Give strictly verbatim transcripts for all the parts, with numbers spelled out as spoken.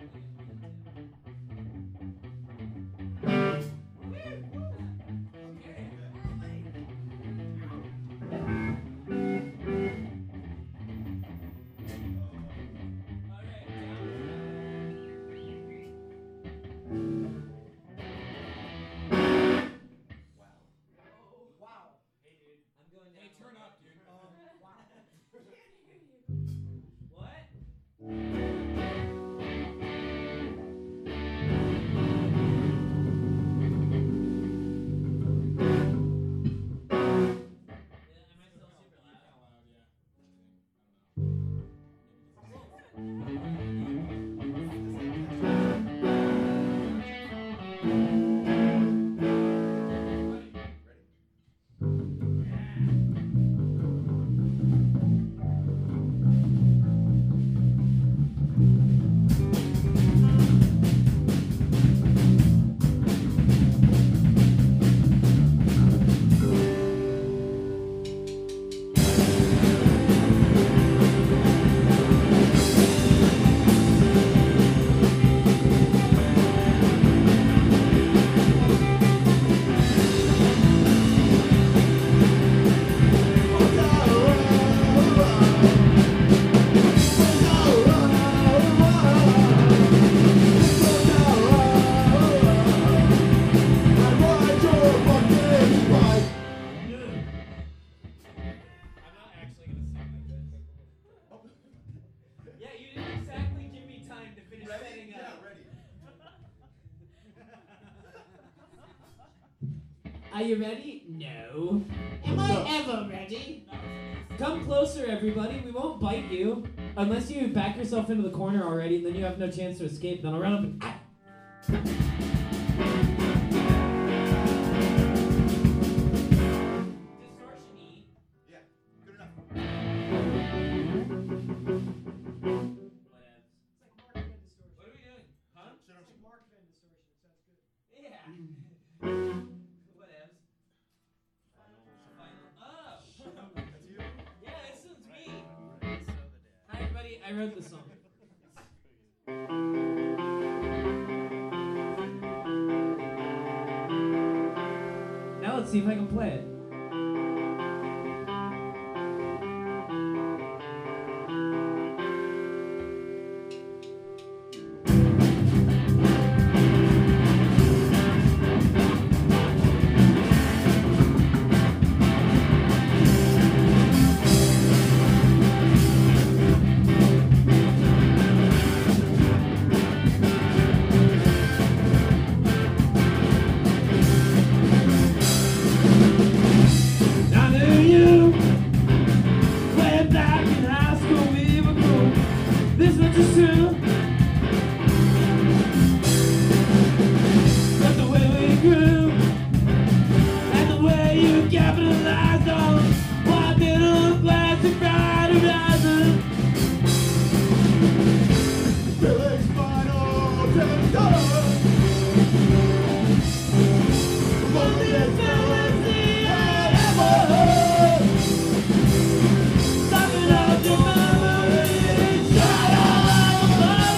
Are you ready? No. Am I ever ready? Come closer, everybody. We won't bite you. Unless you back yourself into the corner already, and then you have no chance to escape. Then I'll run up and... Ah! Distortion E. Yeah, good enough. Whatevs. It's like Mark Van distortion. What are we doing? Huh? It's like Mark Van distortion. It sounds good. Yeah. Whatevs. Final. Oh! That's you? Yeah, this one's me. Hi, everybody. I wrote the song. Now let's see if I can play it. Stop it all, the memories, shut up.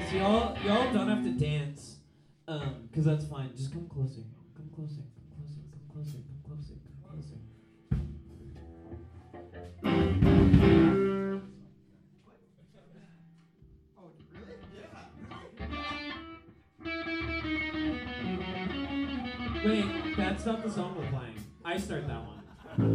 Guys, y'all y'all don't have to dance, um, cause that's fine. Just come closer. Come closer. Come closer. Come closer. Come closer. Come closer. Oh, really? Yeah. Wait, that's not the song we're playing. I start that one. Okay,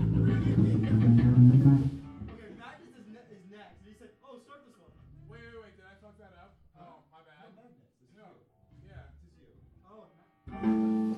Matt is, is, ne- is next. And he said, oh, start this one. Wait, wait, wait, did I fuck that up? Oh, my bad. No, Magnus. It's No. you. Yeah. It's you. Oh, Matt.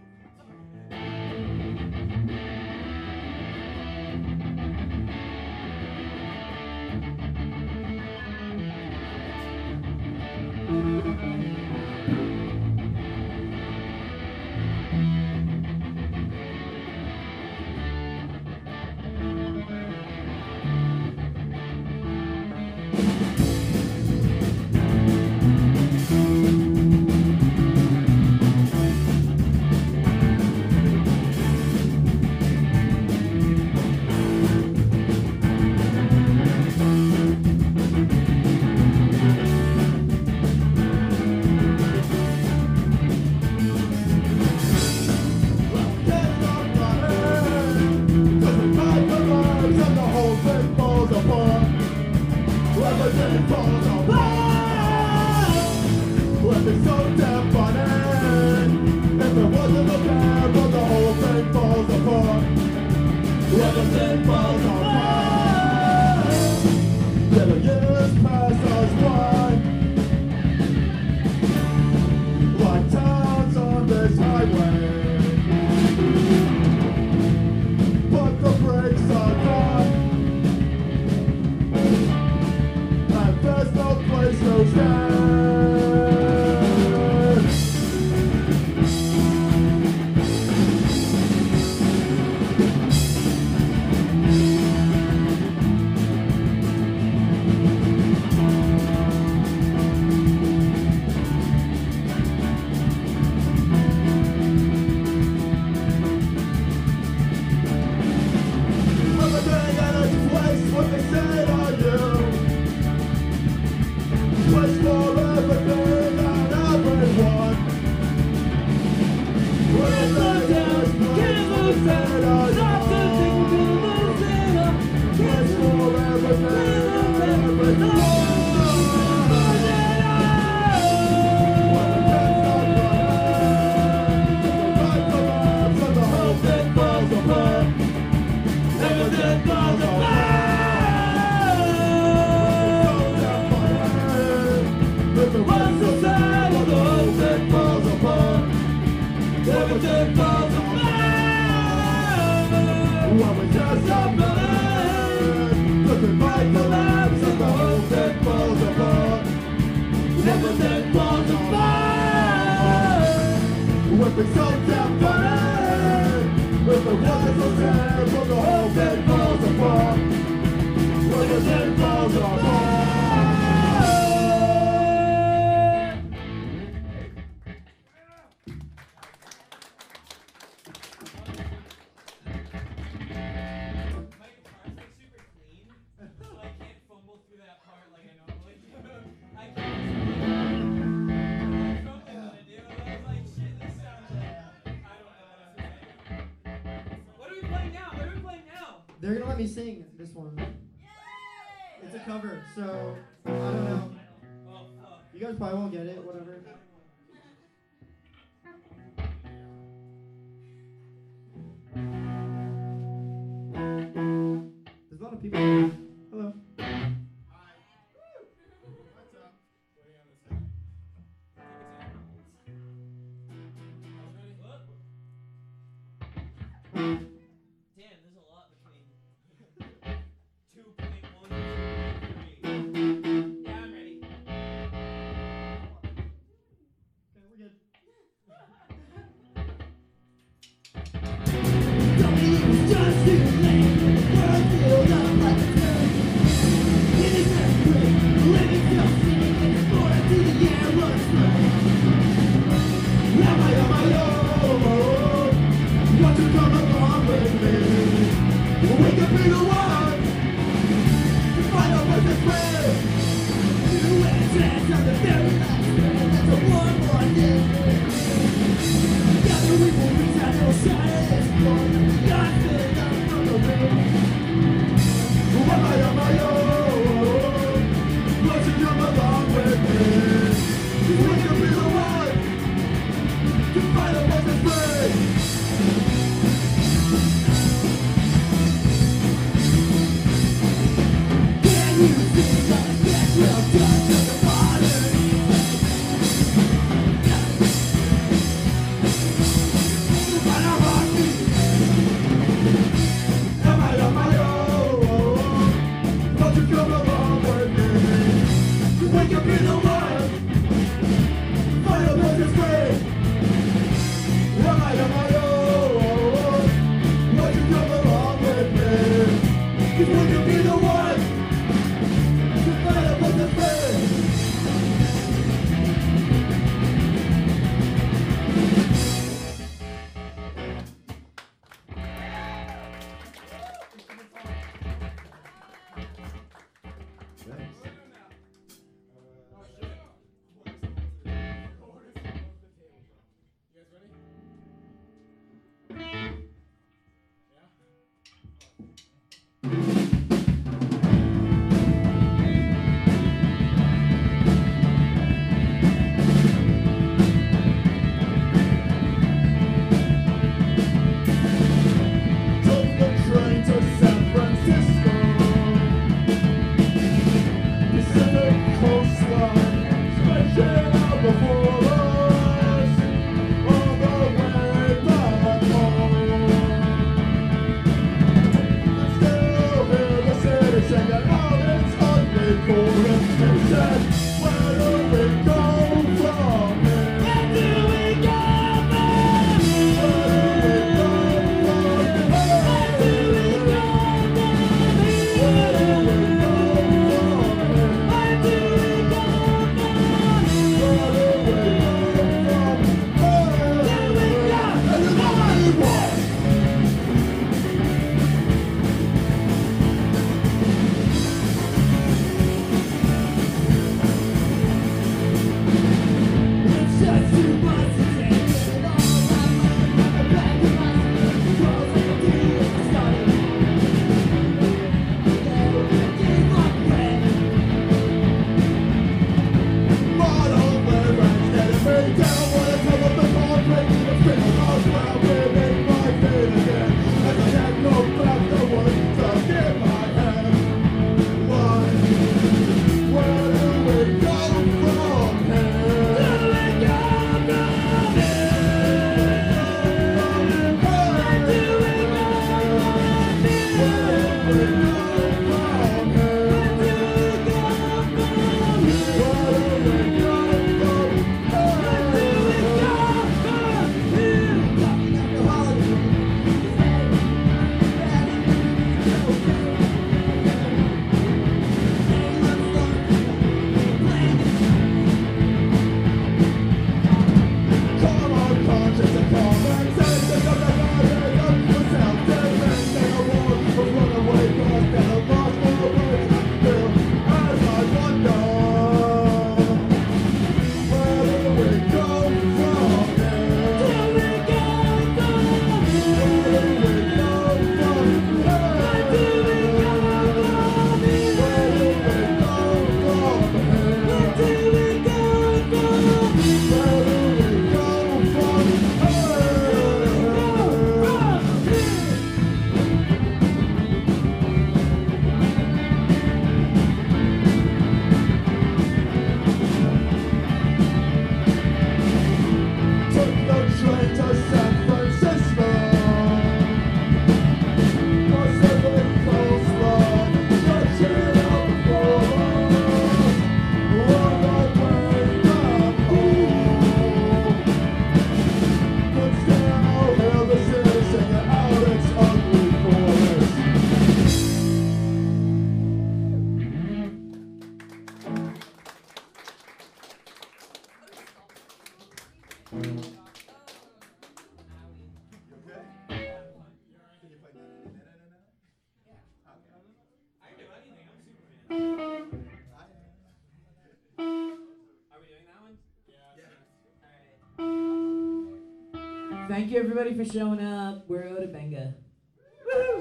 They're gonna let me sing this one. It's a cover, so I don't know. You guys probably won't get it, whatever. There's a lot of people here. Hello. What you gonna Thank you everybody for showing up. We're out of Benga. Woo!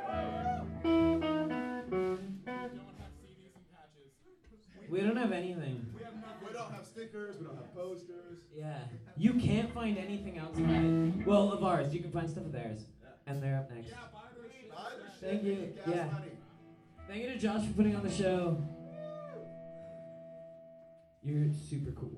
We don't have anything. We, have not, we don't have stickers, we don't have posters. Yeah. You can't find anything outside. Well, of ours. You can find stuff of theirs. Yeah. And they're up next. Yeah, buy their shit. Buy their shit. Thank you. Gas Yeah. money. Thank you to Josh for putting on the show. You're super cool.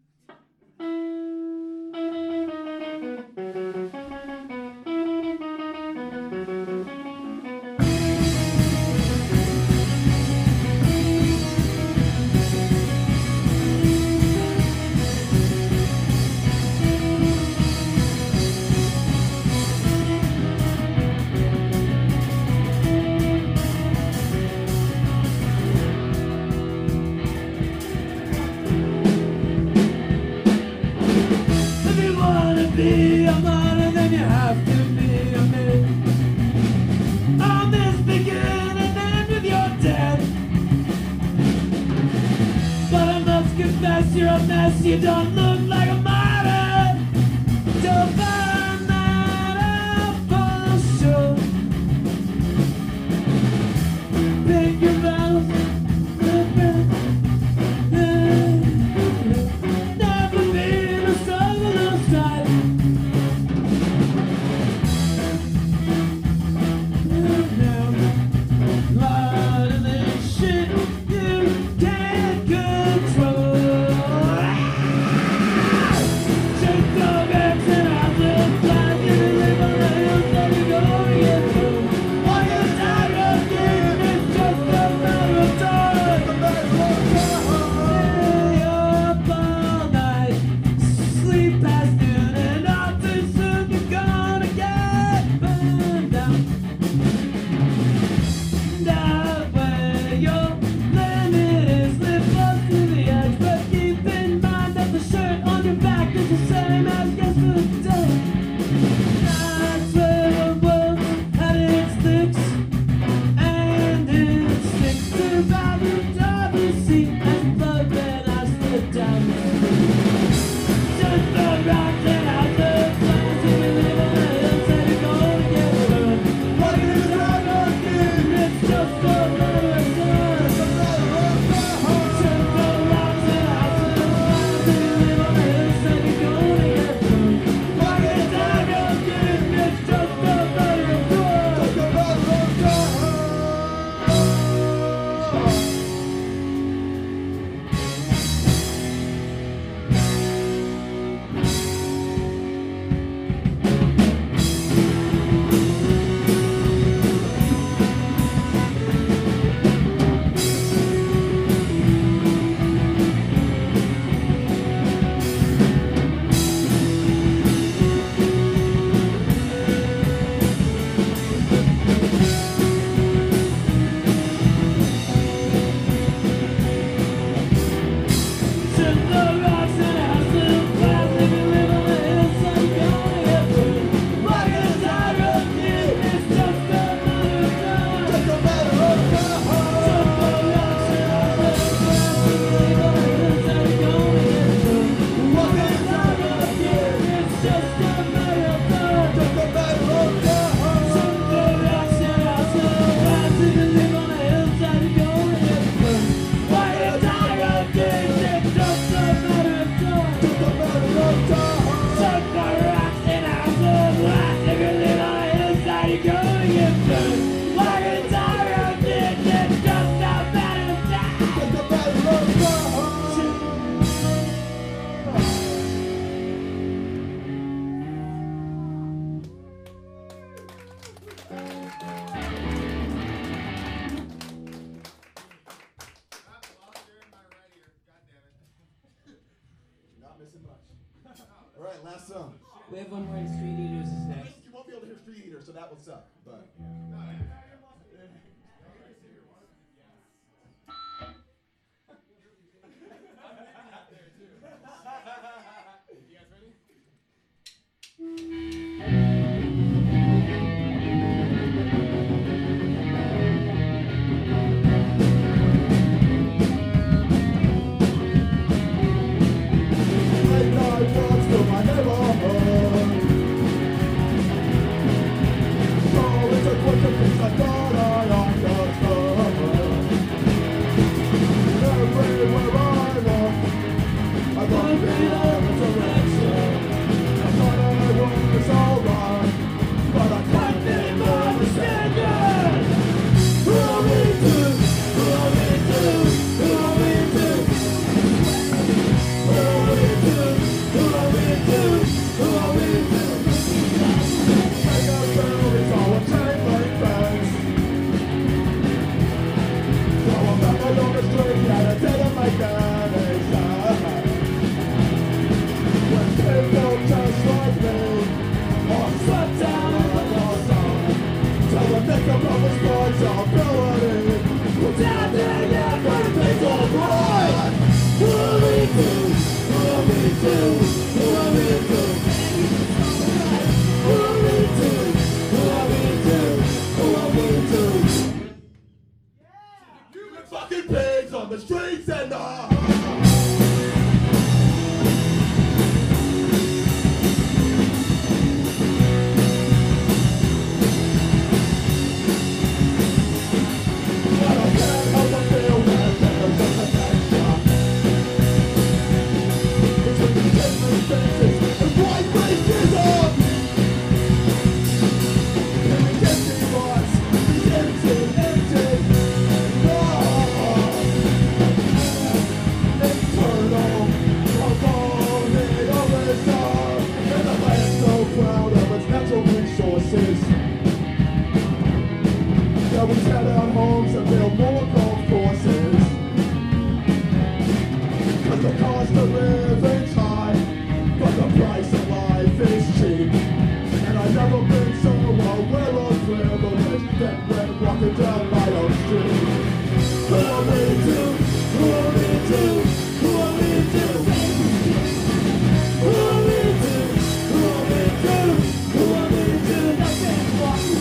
Be a man, then you have to be a man. On this begin and end with your death. But I must confess you're a mess. You don't look like a martyr. Don't find that out for sure. Pick your battles. Never been a struggle or strife. Take the bags and I'll All right, last song. We have one more in Street Eaters is next. You won't be able to hear Street Eater, so that will suck. But fucking pigs on the streets and the we tear down homes and build more golf courses. Cause the cost of living's high, but the price of life is cheap. And I've never been so aware of privilege than when walking down my own street. Who are we to? Who are we to? Who are we to? Who are we to? Who are we to? Who are we to? Nothing walking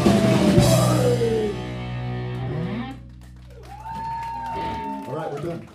All right, we're done.